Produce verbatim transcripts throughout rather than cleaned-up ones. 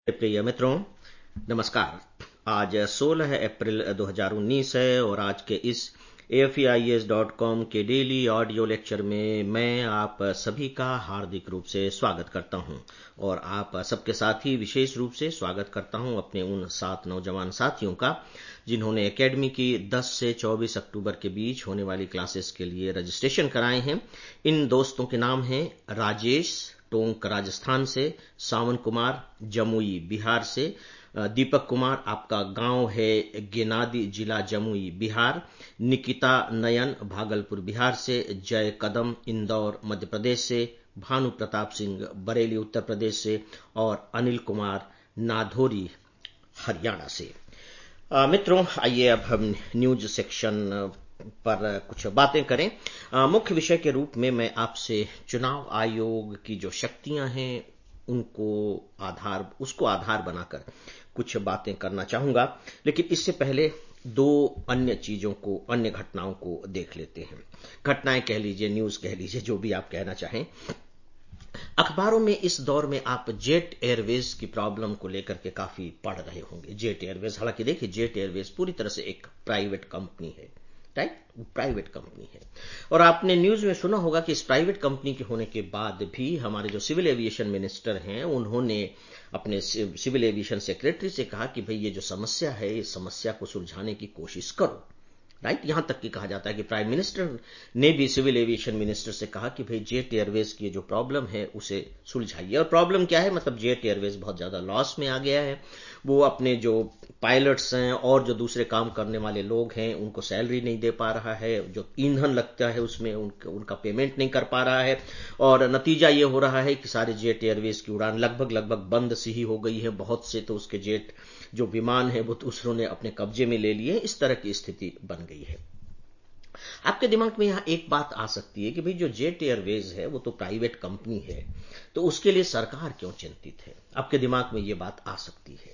प्रिय मित्रों, नमस्कार। आज सोलह अप्रैल दो हज़ार उन्नीस है और आज के इस A F E I S dot com के डेली ऑडियो लेक्चर में मैं आप सभी का हार्दिक रूप से स्वागत करता हूं और आप सबके साथ ही विशेष रूप से स्वागत करता हूं अपने उन सात नौजवान साथियों का जिन्होंने एकेडमी की दस से चौबीस अक्टूबर के बीच होने वाली क्लासेस के लिए रजिस्ट्रेशन कराए हैं। इन दोस्तों के नाम हैं राजेश टोंक राजस्थान से, सावन कुमार जमुई बिहार से, दीपक कुमार आपका गांव है गेनादी जिला जमुई बिहार, निकिता नयन भागलपुर बिहार से, जय कदम इंदौर मध्य प्रदेश से, भानु प्रताप सिंह बरेली उत्तर प्रदेश से और अनिल कुमार नाधोरी हरियाणा से। आ, मित्रों, आइए अब हम न्यूज सेक्शन पर कुछ बातें करें। आ, मुख्य विषय के रूप में मैं आपसे चुनाव आयोग की जो शक्तियां हैं उनको आधार उसको आधार बनाकर कुछ बातें करना चाहूंगा, लेकिन इससे पहले दो अन्य चीजों को अन्य घटनाओं को देख लेते हैं। घटनाएं कह लीजिए, न्यूज कह लीजिए, जो भी आप कहना चाहें। अखबारों में इस दौर में आप जेट एयरवेज की प्रॉब्लम को लेकर के काफी पढ़ रहे होंगे। जेट एयरवेज, हालांकि देखिए जेट एयरवेज पूरी तरह से एक प्राइवेट कंपनी है, राइट, प्राइवेट कंपनी है। और आपने न्यूज में सुना होगा कि इस प्राइवेट कंपनी के होने के बाद भी हमारे जो सिविल एविएशन मिनिस्टर हैं उन्होंने अपने सिविल एविएशन सेक्रेटरी से कहा कि भाई ये जो समस्या है इस समस्या को सुलझाने की कोशिश करो, राइट। यहां तक कि कहा जाता है कि प्राइम मिनिस्टर ने भी सिविल एविएशन मिनिस्टर से कहा कि भाई जेट एयरवेज की जो प्रॉब्लम है उसे सुलझाइए। और प्रॉब्लम क्या है, मतलब जेट एयरवेज बहुत ज्यादा लॉस में आ गया है। वो अपने जो पायलट्स हैं और जो दूसरे काम करने वाले लोग हैं उनको सैलरी नहीं दे पा रहा है, जो ईंधन लगता है उसमें उनका, उनका पेमेंट नहीं कर पा रहा है। और नतीजा ये हो रहा है कि सारे जेट एयरवेज की उड़ान लगभग लगभग बंद सी ही हो गई है। बहुत से तो उसके जेट जो विमान है वो दूसरों ने अपने कब्जे में ले लिए। इस तरह की स्थिति बन गई है। आपके दिमाग में यहां एक बात आ सकती है कि भाई जो जेट एयरवेज है वो तो प्राइवेट कंपनी है, तो उसके लिए सरकार क्यों चिंतित है। आपके दिमाग में ये बात आ सकती है।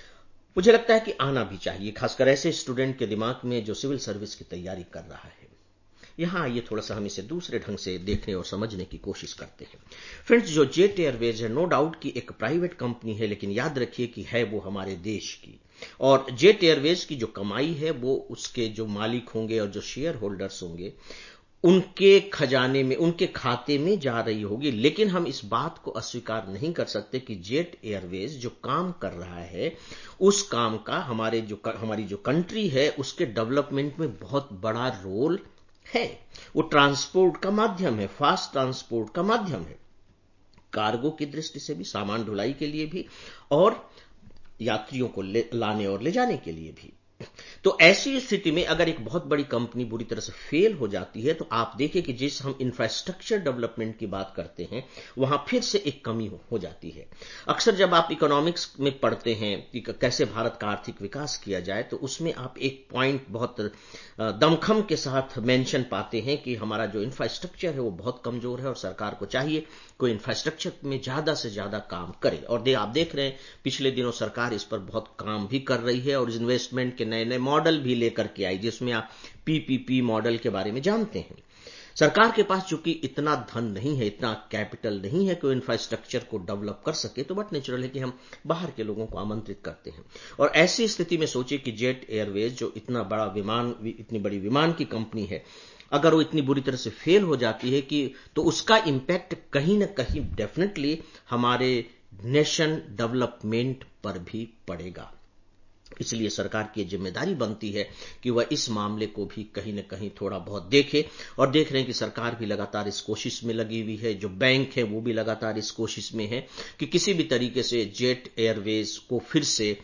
मुझे लगता है कि आना भी चाहिए, खासकर ऐसे स्टूडेंट के दिमाग में जो सिविल सर्विस की तैयारी कर रहा है। यहां आइए थोड़ा सा हम इसे दूसरे ढंग से देखने और समझने की कोशिश करते हैं। फ्रेंड्स, जो जेट एयरवेज है नो डाउट कि एक प्राइवेट कंपनी है, लेकिन याद रखिए कि है वो हमारे देश की। और जेट एयरवेज की जो कमाई है वो उसके जो मालिक होंगे और जो शेयर होल्डर्स होंगे उनके खजाने में, उनके खाते में जा रही होगी। लेकिन हम इस बात को अस्वीकार नहीं कर सकते कि जेट एयरवेज जो काम कर रहा है उस काम का हमारे जो हमारी जो कंट्री है उसके डेवलपमेंट में बहुत बड़ा रोल है। वो ट्रांसपोर्ट का माध्यम है, फास्ट ट्रांसपोर्ट का माध्यम है, कार्गो की दृष्टि से भी, सामान ढुलाई के लिए भी और यात्रियों को ले, लाने और ले जाने के लिए भी। तो ऐसी स्थिति में अगर एक बहुत बड़ी कंपनी बुरी तरह से फेल हो जाती है तो आप देखिए कि जिस हम इंफ्रास्ट्रक्चर डेवलपमेंट की बात करते हैं वहां फिर से एक कमी हो, हो जाती है। अक्सर जब आप इकोनॉमिक्स में पढ़ते हैं कि कैसे भारत का आर्थिक विकास किया जाए तो उसमें आप एक पॉइंट बहुत दमखम के साथ मेंशन पाते हैं कि हमारा जो इंफ्रास्ट्रक्चर है वो बहुत कमजोर है और सरकार को चाहिए कोई इंफ्रास्ट्रक्चर में ज्यादा से ज्यादा काम करे। और दे, आप देख रहे हैं पिछले दिनों सरकार इस पर बहुत काम भी कर रही है और इन्वेस्टमेंट के नए नए मॉडल भी लेकर के आई, जिसमें आप पी पी पी मॉडल के बारे में जानते हैं। सरकार के पास चूंकि इतना धन नहीं है, इतना कैपिटल नहीं है कि वो इंफ्रास्ट्रक्चर को डेवलप कर सके, तो बट नेचुरल है कि हम बाहर के लोगों को आमंत्रित करते हैं। और ऐसी स्थिति में सोचिए कि जेट एयरवेज जो इतना बड़ा विमान इतनी बड़ी विमान की कंपनी है, अगर वो इतनी बुरी तरह से फेल हो जाती है कि तो उसका इंपैक्ट कहीं ना कहीं डेफिनेटली हमारे नेशन डेवलपमेंट पर भी पड़ेगा। इसलिए सरकार की जिम्मेदारी बनती है कि वह इस मामले को भी कहीं न कहीं थोड़ा बहुत देखे। और देख रहे हैं कि सरकार भी लगातार इस कोशिश में लगी हुई है, जो बैंक है वो भी लगातार इस कोशिश में है कि किसी भी तरीके से जेट एयरवेज को फिर से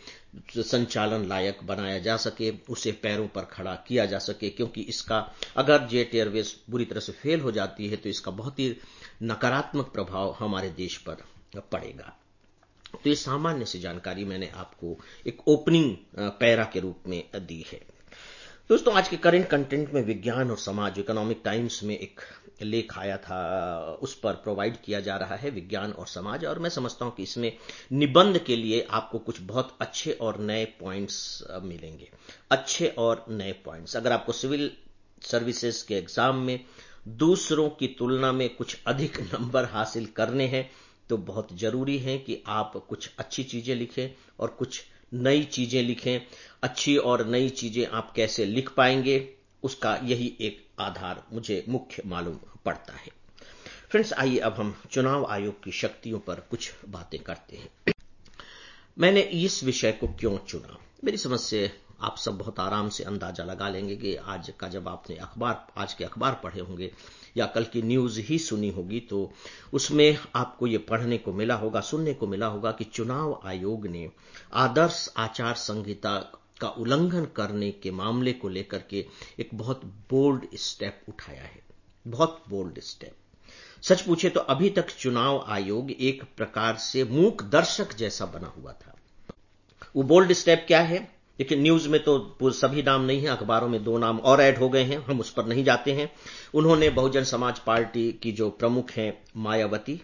संचालन लायक बनाया जा सके, उसे पैरों पर खड़ा किया जा सके। क्योंकि इसका अगर जेट एयरवेज बुरी तरह से फेल हो जाती है तो इसका बहुत ही नकारात्मक प्रभाव हमारे देश पर पड़ेगा। तो ये सामान्य सी जानकारी मैंने आपको एक ओपनिंग पैरा के रूप में दी है। दोस्तों, आज के करंट कंटेंट में विज्ञान और समाज, इकोनॉमिक टाइम्स में एक लेख आया था, उस पर प्रोवाइड किया जा रहा है विज्ञान और समाज। और मैं समझता हूं कि इसमें निबंध के लिए आपको कुछ बहुत अच्छे और नए पॉइंट्स मिलेंगे, अच्छे और नए पॉइंट्स। अगर आपको सिविल सर्विसेज के एग्जाम में दूसरों की तुलना में कुछ अधिक नंबर हासिल करने हैं तो बहुत जरूरी है कि आप कुछ अच्छी चीजें लिखें और कुछ नई चीजें लिखें। अच्छी और नई चीजें आप कैसे लिख पाएंगे, उसका यही एक आधार मुझे मुख्य मालूम पड़ता है। फ्रेंड्स, आइए अब हम चुनाव आयोग की शक्तियों पर कुछ बातें करते हैं। मैंने इस विषय को क्यों चुना, मेरी समझ से आप सब बहुत आराम से अंदाजा लगा लेंगे कि आज का जब आपने अखबार आज के अखबार पढ़े होंगे या कल की न्यूज ही सुनी होगी, तो उसमें आपको ये पढ़ने को मिला होगा, सुनने को मिला होगा कि चुनाव आयोग ने आदर्श आचार संहिता का उल्लंघन करने के मामले को लेकर के एक बहुत बोल्ड स्टेप उठाया है। बहुत बोल्ड स्टेप। सच पूछे तो अभी तक चुनाव आयोग एक प्रकार से मूक दर्शक जैसा बना हुआ था। वो बोल्ड स्टेप क्या है? लेकिन न्यूज में तो सभी नाम नहीं है, अखबारों में दो नाम और ऐड हो गए हैं, हम उस पर नहीं जाते हैं। उन्होंने बहुजन समाज पार्टी की जो प्रमुख हैं मायावती,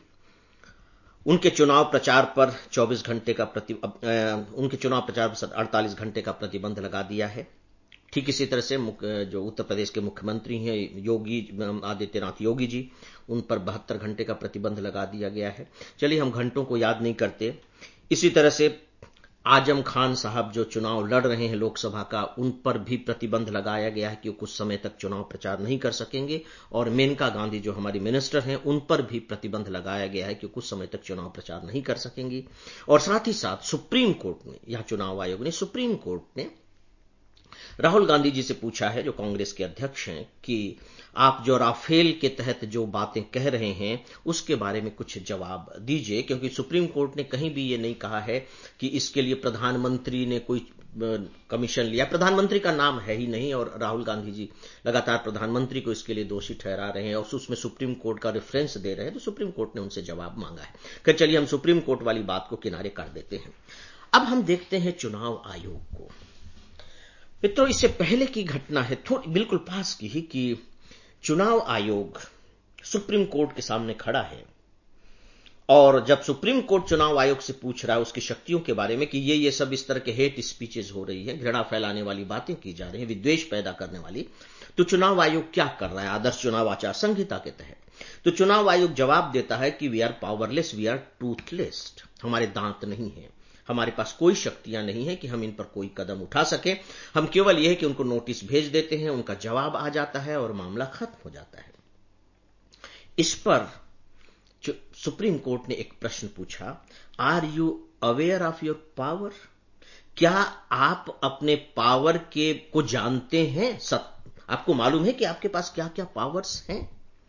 उनके चुनाव प्रचार पर चौबीस घंटे का प्रति उनके चुनाव प्रचार पर अड़तालीस घंटे का प्रतिबंध लगा दिया है। ठीक इसी तरह से जो उत्तर प्रदेश के मुख्यमंत्री हैं योगी आदित्यनाथ योगी जी, उन पर बहत्तर घंटे का प्रतिबंध लगा दिया गया है। चलिए हम घंटों को याद नहीं करते। इसी तरह से आजम खान साहब जो चुनाव लड़ रहे हैं लोकसभा का, उन पर भी प्रतिबंध लगाया गया है कि वो कुछ समय तक चुनाव प्रचार नहीं कर सकेंगे। और मेनका गांधी जो हमारी मिनिस्टर हैं, उन पर भी प्रतिबंध लगाया गया है कि कुछ समय तक चुनाव प्रचार नहीं कर सकेंगी। और साथ ही साथ सुप्रीम कोर्ट ने, या चुनाव आयोग ने, सुप्रीम कोर्ट ने राहुल गांधी जी से पूछा है, जो कांग्रेस के अध्यक्ष हैं, कि आप जो राफेल के तहत जो बातें कह रहे हैं उसके बारे में कुछ जवाब दीजिए, क्योंकि सुप्रीम कोर्ट ने कहीं भी ये नहीं कहा है कि इसके लिए प्रधानमंत्री ने कोई कमीशन लिया। प्रधानमंत्री का नाम है ही नहीं और राहुल गांधी जी लगातार प्रधानमंत्री को इसके लिए दोषी ठहरा रहे हैं और उसमें सुप्रीम कोर्ट का रेफरेंस दे रहे हैं। तो सुप्रीम कोर्ट ने उनसे जवाब मांगा है। फिर चलिए हम सुप्रीम कोर्ट वाली बात को किनारे कर देते हैं। अब हम देखते हैं चुनाव आयोग को। मित्रों, इससे पहले की घटना है, थोड़ी बिल्कुल पास की ही, कि चुनाव आयोग सुप्रीम कोर्ट के सामने खड़ा है और जब सुप्रीम कोर्ट चुनाव आयोग से पूछ रहा है उसकी शक्तियों के बारे में कि ये ये सब इस तरह के हेट स्पीचेस हो रही है, घृणा फैलाने वाली बातें की जा रही हैं, विद्वेष पैदा करने वाली, तो चुनाव आयोग क्या कर रहा है आदर्श चुनाव आचार संहिता के तहत? तो चुनाव आयोग जवाब देता है कि we are powerless, we are toothless. हमारे दांत नहीं है, हमारे पास कोई शक्तियां नहीं है कि हम इन पर कोई कदम उठा सके। हम केवल यह है कि उनको नोटिस भेज देते हैं, उनका जवाब आ जाता है और मामला खत्म हो जाता है। इस पर सुप्रीम कोर्ट ने एक प्रश्न पूछा, are you aware of your power? क्या आप अपने पावर के को जानते हैं? सब आपको मालूम है कि आपके पास क्या क्या पावर्स हैं?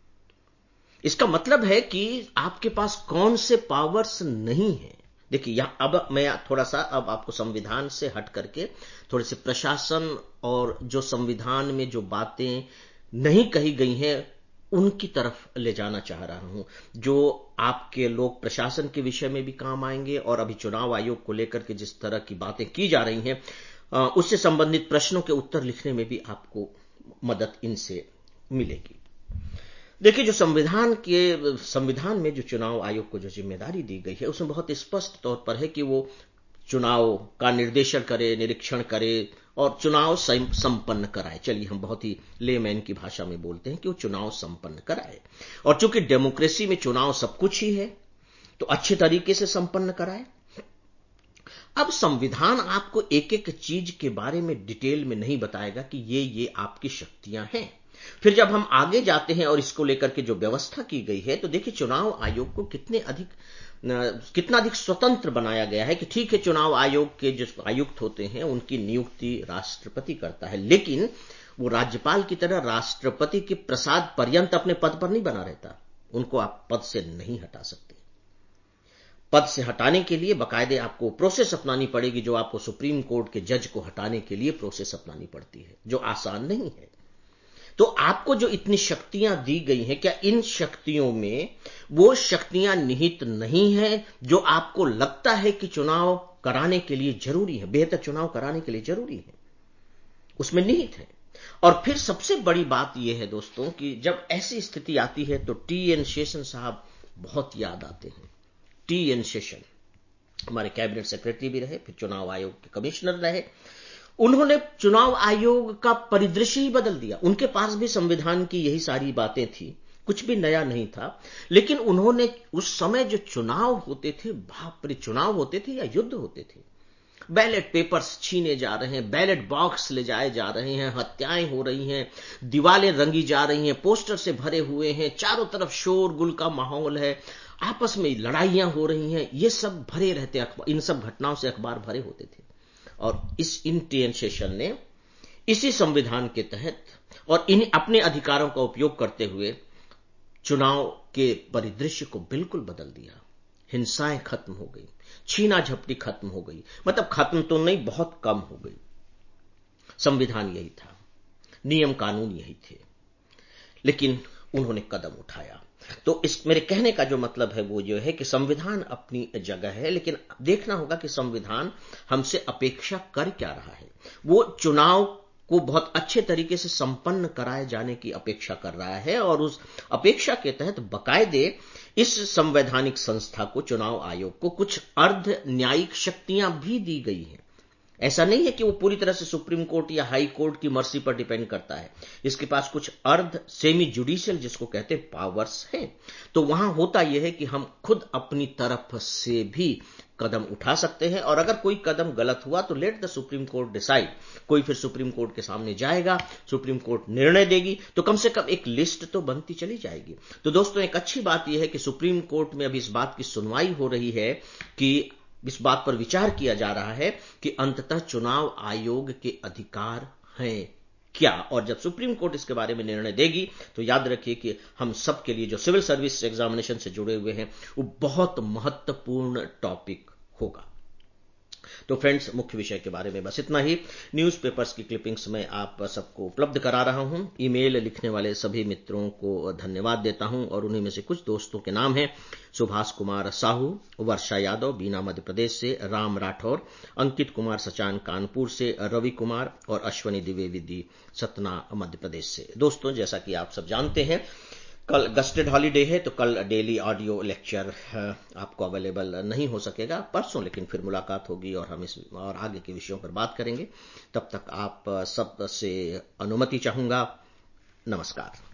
इसका मतलब है कि आपके पास कौन से पावर्स नहीं हैं। देखिए, यहां अब मैं थोड़ा सा अब आपको संविधान से हट करके थोड़े से प्रशासन और जो संविधान में जो बातें नहीं कही गई हैं उनकी तरफ ले जाना चाह रहा हूं, जो आपके लोक प्रशासन के विषय में भी काम आएंगे और अभी चुनाव आयोग को लेकर के जिस तरह की बातें की जा रही हैं उससे संबंधित प्रश्नों के उत्तर लिखने में भी आपको मदद इनसे मिलेगी। देखिए, जो संविधान के संविधान में जो चुनाव आयोग को जो जिम्मेदारी दी गई है उसमें बहुत स्पष्ट तौर पर है कि वो चुनाव का निर्देशन करे, निरीक्षण करे और चुनाव संपन्न कराए। चलिए हम बहुत ही लेमैन की भाषा में बोलते हैं कि वो चुनाव संपन्न कराए। और चूंकि डेमोक्रेसी में चुनाव सब कुछ ही है तो अच्छे तरीके से संपन्न कराए। अब संविधान आपको एक एक चीज के बारे में डिटेल में नहीं बताएगा कि ये ये आपकी शक्तियां हैं। फिर जब हम आगे जाते हैं और इसको लेकर के जो व्यवस्था की गई है, तो देखिए चुनाव आयोग को कितने अधिक कितना अधिक स्वतंत्र बनाया गया है कि ठीक है, चुनाव आयोग के जो आयुक्त होते हैं उनकी नियुक्ति राष्ट्रपति करता है, लेकिन वो राज्यपाल की तरह राष्ट्रपति के प्रसाद पर्यंत अपने पद पर नहीं बना रहता। उनको आप पद से नहीं हटा सकते। पद से हटाने के लिए बाकायदे आपको प्रोसेस अपनानी पड़ेगी, जो आपको सुप्रीम कोर्ट के जज को हटाने के लिए प्रोसेस अपनानी पड़ती है, जो आसान नहीं है। तो आपको जो इतनी शक्तियां दी गई हैं, क्या इन शक्तियों में वो शक्तियां निहित नहीं है जो आपको लगता है कि चुनाव कराने के लिए जरूरी है, बेहतर चुनाव कराने के लिए जरूरी है, उसमें निहित है? और फिर सबसे बड़ी बात यह है दोस्तों कि जब ऐसी स्थिति आती है तो टी एन शेषन साहब बहुत याद आते हैं। टी एन शेषन हमारे कैबिनेट सेक्रेटरी भी रहे, फिर चुनाव आयोग के कमिश्नर रहे। उन्होंने चुनाव आयोग का परिदृश्य ही बदल दिया। उनके पास भी संविधान की यही सारी बातें थी कुछ भी नया नहीं था, लेकिन उन्होंने उस समय जो चुनाव होते थे, बाप रे, चुनाव होते थे या युद्ध होते थे, बैलेट पेपर्स छीने जा रहे हैं, बैलेट बॉक्स ले जाए जा रहे हैं, हत्याएं हो रही हैं, दीवारें रंगी जा रही हैं, पोस्टर से भरे हुए हैं, चारों तरफ शोरगुल का माहौल है, आपस में लड़ाइयां हो रही हैं, ये सब भरे रहते, इन सब घटनाओं से अखबार भरे होते थे। और इस इंडियन सेशन ने इसी संविधान के तहत और इन अपने अधिकारों का उपयोग करते हुए चुनाव के परिदृश्य को बिल्कुल बदल दिया। हिंसाएं खत्म हो गई, छीना झपटी खत्म हो गई, मतलब खत्म तो नहीं, बहुत कम हो गई। संविधान यही था, नियम कानून यही थे, लेकिन उन्होंने कदम उठाया। तो इस मेरे कहने का जो मतलब है वो जो है कि संविधान अपनी जगह है, लेकिन देखना होगा कि संविधान हमसे अपेक्षा कर क्या रहा है। वो चुनाव को बहुत अच्छे तरीके से संपन्न कराए जाने की अपेक्षा कर रहा है, और उस अपेक्षा के तहत बकायदे इस संवैधानिक संस्था को, चुनाव आयोग को, कुछ अर्ध न्यायिक शक्तियां भी दी गई हैं। ऐसा नहीं है कि वो पूरी तरह से सुप्रीम कोर्ट या हाई कोर्ट की मर्जी पर डिपेंड करता है। इसके पास कुछ अर्ध सेमी जुडिशियल, जिसको कहते हैं, पावर्स हैं। तो वहां होता यह है कि हम खुद अपनी तरफ से भी कदम उठा सकते हैं, और अगर कोई कदम गलत हुआ तो let the supreme court decide. कोई फिर सुप्रीम कोर्ट के सामने जाएगा, सुप्रीम कोर्ट निर्णय देगी, तो कम से कम एक लिस्ट तो बनती चली जाएगी। तो दोस्तों, एक अच्छी बात यह है कि सुप्रीम कोर्ट में अभी इस बात की सुनवाई हो रही है, कि इस बात पर विचार किया जा रहा है कि अंततः चुनाव आयोग के अधिकार हैं क्या। और जब सुप्रीम कोर्ट इसके बारे में निर्णय देगी तो याद रखिए कि हम सब के लिए जो सिविल सर्विस एग्जामिनेशन से जुड़े हुए हैं, वो बहुत महत्वपूर्ण टॉपिक होगा। तो फ्रेंड्स, मुख्य विषय के बारे में बस इतना ही। न्यूज़पेपर्स की क्लिपिंग्स में आप सबको उपलब्ध करा रहा हूं। ईमेल लिखने वाले सभी मित्रों को धन्यवाद देता हूं, और उन्हीं में से कुछ दोस्तों के नाम हैं: सुभाष कुमार साहू, वर्षा यादव बीना मध्य प्रदेश से, राम राठौर, अंकित कुमार सचान कानपुर से, रवि कुमार और अश्वनी द्विवेदी सतना मध्य प्रदेश से। दोस्तों, जैसा कि आप सब जानते हैं, कल गस्टेड हॉलीडे है, तो कल डेली ऑडियो लेक्चर आपको अवेलेबल नहीं हो सकेगा। परसों लेकिन फिर मुलाकात होगी और हम इस और आगे के विषयों पर बात करेंगे। तब तक आप सब से अनुमति चाहूंगा। नमस्कार।